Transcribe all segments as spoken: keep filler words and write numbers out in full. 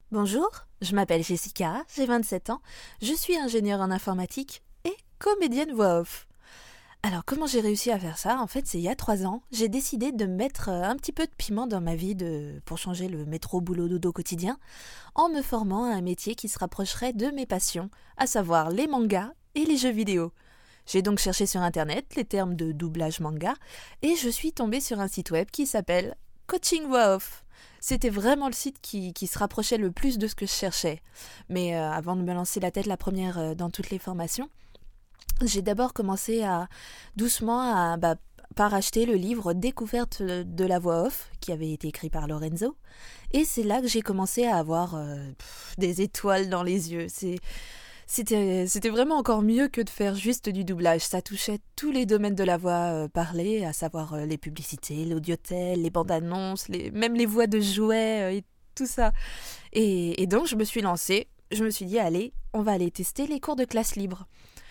Bonjour, je m'appelle Jessica, j'ai vingt-sept ans, je suis ingénieure en informatique et comédienne voix off. Alors comment j'ai réussi à faire ça? En fait, c'est il y a trois ans, j'ai décidé de mettre euh, un petit peu de piment dans ma vie de... pour changer le métro boulot dodo quotidien en me formant à un métier qui se rapprocherait de mes passions, à savoir les mangas et les jeux vidéo. J'ai donc cherché sur internet les termes de doublage manga et je suis tombée sur un site web qui s'appelle Coaching Voix Off. C'était vraiment le site qui, qui se rapprochait le plus de ce que je cherchais. Mais euh, avant de me lancer la tête la première euh, dans toutes les formations, j'ai d'abord commencé à doucement à bah, par acheter le livre Découverte de la voix off qui avait été écrit par Lorenzo. Et c'est là que j'ai commencé à avoir euh, pff, des étoiles dans les yeux. C'est c'était, c'était vraiment encore mieux que de faire juste du doublage. Ça touchait tous les domaines de la voix euh, parlée, à savoir euh, les publicités, l'audiotel, les bandes annonces, les, même les voix de jouets euh, et tout ça. Et, et donc je me suis lancée. Je me suis dit, allez, on va aller tester les cours de classe libre.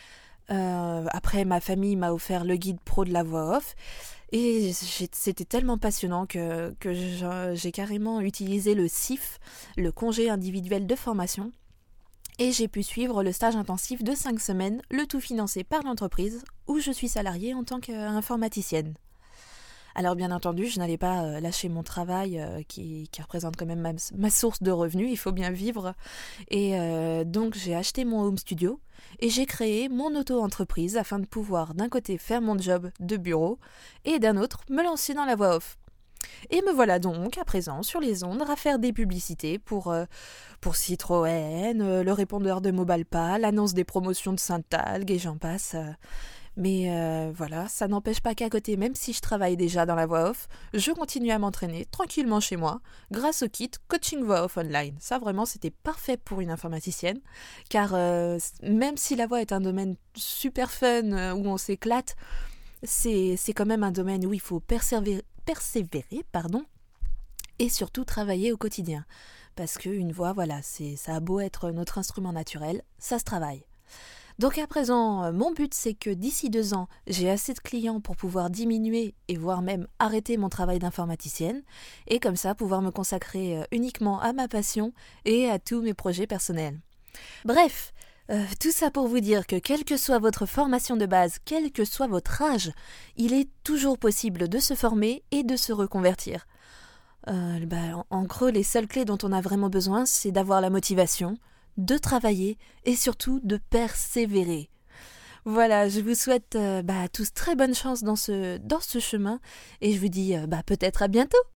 Euh, après, ma famille m'a offert le guide pro de la voix off. Et j'ai- c'était tellement passionnant que, que je- j'ai carrément utilisé le C I F, le congé individuel de formation, et j'ai pu suivre le stage intensif de cinq semaines, le tout financé par l'entreprise où je suis salariée en tant qu'informaticienne. Alors bien entendu, je n'allais pas euh, lâcher mon travail euh, qui, qui représente quand même ma, ma source de revenus, il faut bien vivre. Et euh, donc j'ai acheté mon home studio et j'ai créé mon auto-entreprise afin de pouvoir d'un côté faire mon job de bureau et d'un autre me lancer dans la voix off. Et me voilà donc à présent sur les ondes à faire des publicités pour, euh, pour Citroën, euh, le répondeur de Mobalpa, l'annonce des promotions de Saint-Algue et j'en passe. euh. Mais euh, voilà, ça n'empêche pas qu'à côté, même si je travaille déjà dans la voix off, je continue à m'entraîner tranquillement chez moi grâce au kit Coaching Voix Off Online. Ça vraiment c'était parfait pour une informaticienne car euh, même si la voix est un domaine super fun euh, où on s'éclate, c'est, c'est quand même un domaine où il faut persévérer, persévérer pardon, et surtout travailler au quotidien. Parce qu'une voix, voilà, c'est, ça a beau être notre instrument naturel, ça se travaille. Donc à présent, euh, mon but c'est que d'ici deux ans, j'ai assez de clients pour pouvoir diminuer et voire même arrêter mon travail d'informaticienne et comme ça pouvoir me consacrer euh, uniquement à ma passion et à tous mes projets personnels. Bref, euh, tout ça pour vous dire que quelle que soit votre formation de base, quel que soit votre âge, il est toujours possible de se former et de se reconvertir. Euh, bah, en, en gros, les seules clés dont on a vraiment besoin, c'est d'avoir la motivation, de travailler et surtout de persévérer. Voilà, je vous souhaite euh, bah, à tous très bonne chance dans ce, dans ce chemin et je vous dis euh, bah, peut-être à bientôt.